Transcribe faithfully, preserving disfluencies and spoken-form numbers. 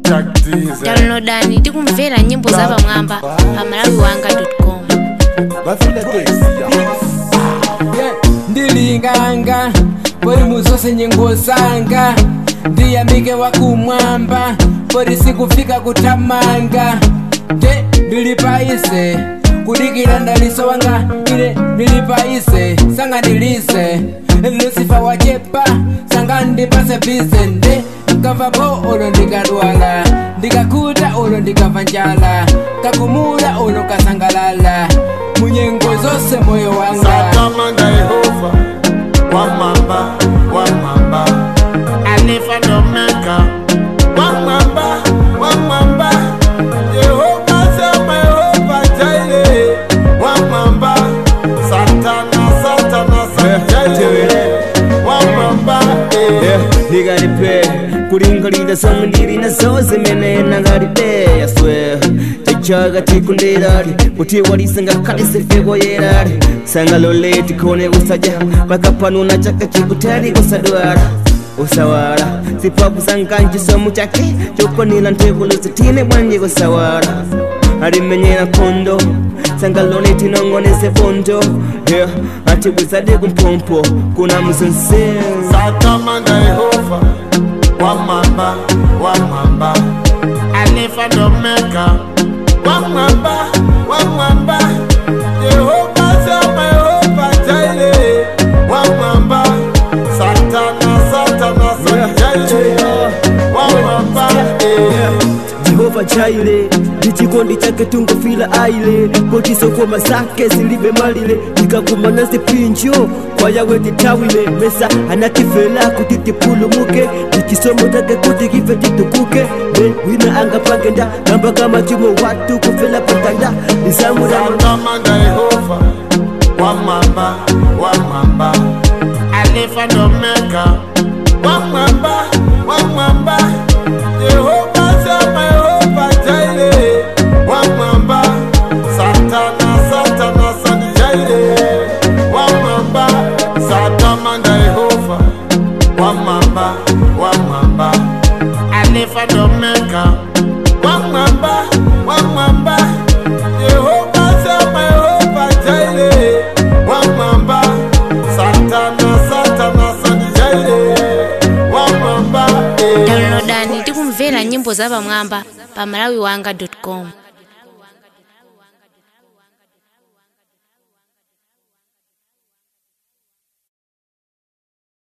Downloadani tikumvera nyimbo za Bamwamba pa malawi wanga dot com. Ndilinganga pori musose nyengo zanga ndiyamike wakumwamba pori sikufika kutamanga nde ndilipaise kudikira ndaliso wanga ile ndilipaise sanga ndilise lusifa wachepa sanga ndipase pise nde nkava po olo ndikadwala ndikakuta olo ndikava njala kakumula olo kasangalala munyengo zose moyo wanga Satamanga Yehova Wamamba, Wamamba Alifa Domeka Wamamba, Wamamba Yehova Sama Yehova Jaile Wamamba Satana, Satana, Satana Wamamba Nigari pe kuringalida samundiri na soze mene nagari pe I swear chaga tikundirari kuti warisanga kalise fego yerari sanga loleti kone usaja bakapanuna chaka chikutari usadwara usawara sipapu sankanchi somu chake choko nila ntevulu sitine bwanje usawara arimenyera kondo sanga loleti nongonese fondo yeah ati wizade kumpompo kuna mzunse Satamanga Yehova Wamamba, Wamamba Alifa Domeka Wamamba, Wamamba Yehova Sama Yehova Jaile Wamamba Satana, Satana, Satana Wamamba Jehova Jaile Dichikondi chake tungo fila aile Potiso kwa masake zilibe malile Nikakuma nasi pinjo kwa yawe titawile Mesa anatifela kutitipulu muke Nikisomo take kutikife titukuke Me wina anga pangenda Namba kama jimo watu kufela patanda Nisamu rama Satamanga Yehova Wamamba, Wamamba Alifa Domeka Wamamba, Wamamba Yehova Sama Yehova Jaile Wamamba Satana, Satana, Satana Jaile Wamamba Satamanga Yehova Wamamba, Wamamba Alifa Domeka Wamamba, Wamamba Yehova Sama Yehova Jaile Wamamba Satana, Satana, Satana Jaile Wamamba Downloadani tikumvera nyimbo za Bamwamba pa malawi wanga dot com.